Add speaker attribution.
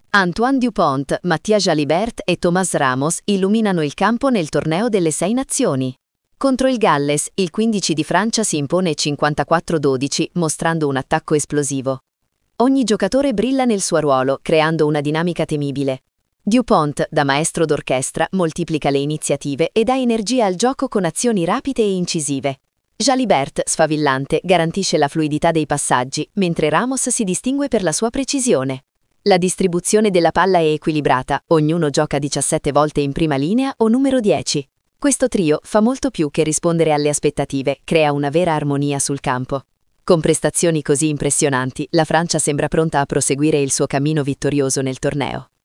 Speaker 1: Antoine Dupont, Mattia Jalibert e Thomas Ramos illuminano il campo nel torneo delle 6 nazioni. Contro il Galles, il 15 di Francia si impone 54-12, mostrando un attacco esplosivo. Ogni giocatore brilla nel suo ruolo, creando una dinamica temibile. Dupont, da maestro d'orchestra, moltiplica le iniziative e dà energia al gioco con azioni rapide e incisive. Jalibert, sfavillante, garantisce la fluidità dei passaggi, mentre Ramos si distingue per la sua precisione. La distribuzione della palla è equilibrata, ognuno gioca 17 volte in prima linea o numero 10. Questo trio fa molto più che rispondere alle aspettative, crea una vera armonia sul campo. Con prestazioni così impressionanti, la Francia sembra pronta a proseguire il suo cammino vittorioso nel torneo.